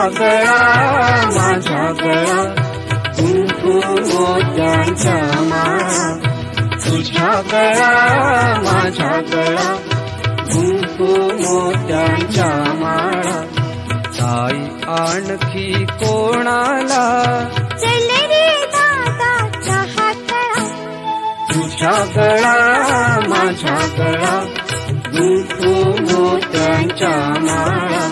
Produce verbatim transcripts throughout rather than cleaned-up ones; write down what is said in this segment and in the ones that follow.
गळा माझा गळा कुंकू मोत्यांचा माळा तुझा गळा माझा गळा कुंकू मोत्यांचा माळा ताई आणखी कोणाला चल रे दादा चहा तळा तुझा गळा माझा गळा कुंकू मोत्यांचा माळा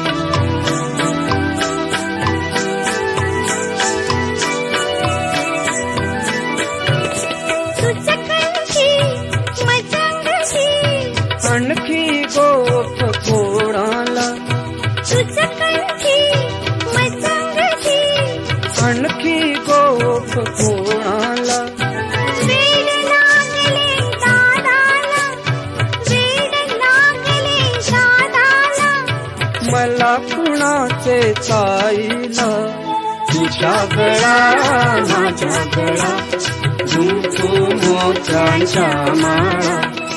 आणखी गोप कोणाला तुझं कंठी मचंगठी आणखी गोप कोणाला वेड लागले दादाला वेड लागले दादाला मला कुणाचे ताईला तुझा गळा माझा गळा कुंकू मोत्यांचा माळा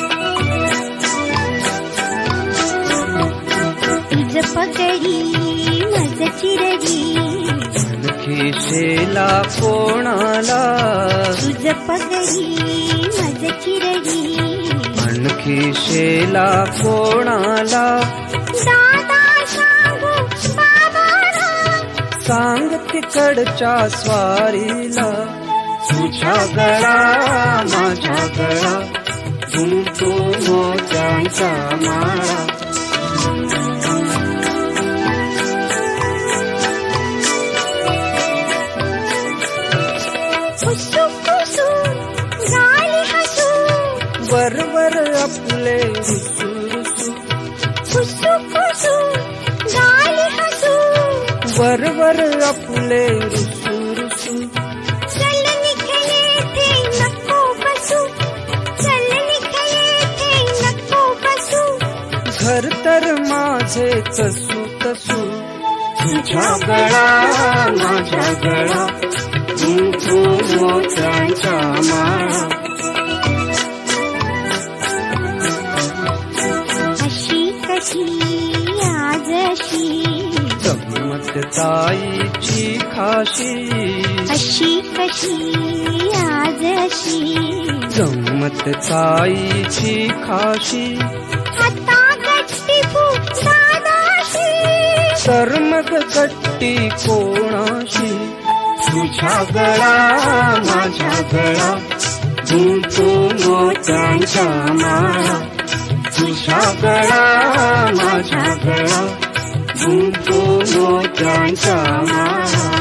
तुझ पगडी मज चिरडी खिसेला कोणाला तुझ पगडी मज चिरडी खिसेला कोणाला दादा सांगू बाबाला सांग तिकडच्या स्वारीला तुझा गळा माझा गळा कुंकू मोत्यांचा माळा वरवर आपले रुसू रुसू खुसू खुसू गाली हसू वरवर आपले रुसू रुसू चल निघले थे नको बसू चल निघले थे नको बसू घर तर माझे तसू तसू तुझा गळा माझा गळा कुंकू मोत्यांचा माळा आजशी गंमत ताईची खाशी अशी कशी आजशी गंमत ताईची खाशी आता गट्टी दादाशी तर मग गट्टी कोणाशी तुझा गळा माझा गळा कुंकू मोत्यांचा माळा तुझा गळा माझा गळा कुंकू मोत्यांचा माळा